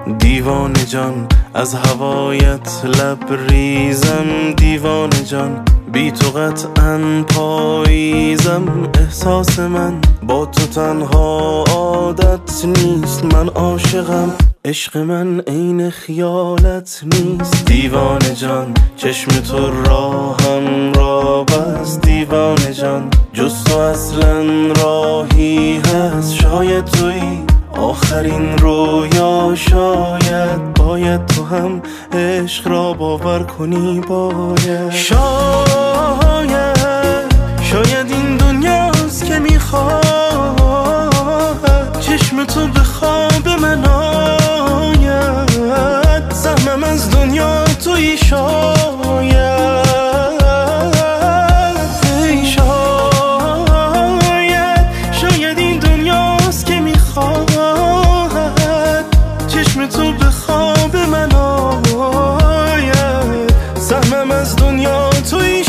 دیوانه جان از هوایت لبریزم، دیوانه جان بی تو قطعاً پاییزم. احساس من با تو تنها عادت نیست، من عاشقم، عشق من عین خیالت نیست. دیوانه جان چشم تو راهم را بست، دیوانه جان جز تو اصلا راهی هست. شاید تویی آخرین رویا، شاید تو هم عشق را باور کنی. شاید این دنیاست که میخواد چشم تو به خواب من آید. سهمم از دنیا تویی شاید این دنیاست که میخواد چشم تو به خواب من آید. سهمم از دنیا تویی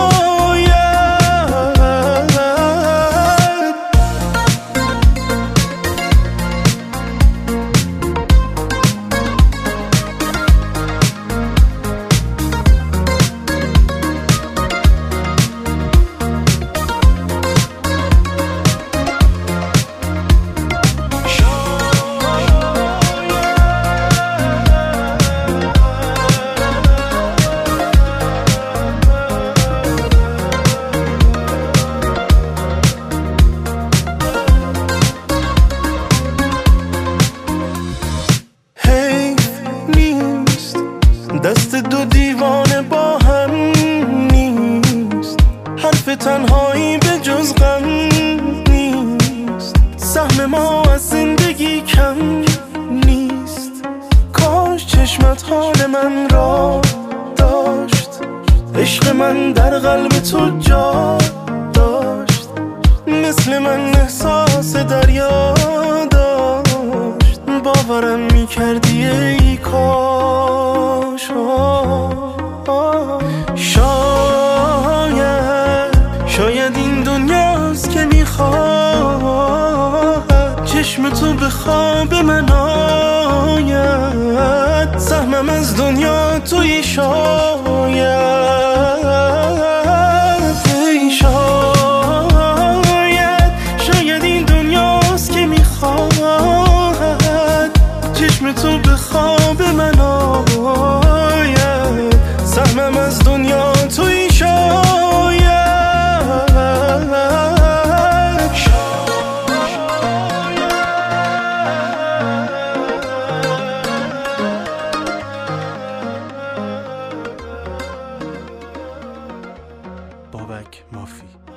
دست دو دیوانه با هم نیست، حرف تنهایی به جز غم نیست. سهم ما از زندگی کم نیست، کاش چشمت حال من را داشت. عشق من در قلب تو جا داشت، مثل من احساس دریا داشت. باورم میکردی ای کاش. شاید این دنیاست که میخواد چشم تو به خواب من آید. سهمم از دنیا تویی شاید این دنیاست که میخواد چشم تو به خواب من آید. سهمم از دنیا تویی بابک مافی.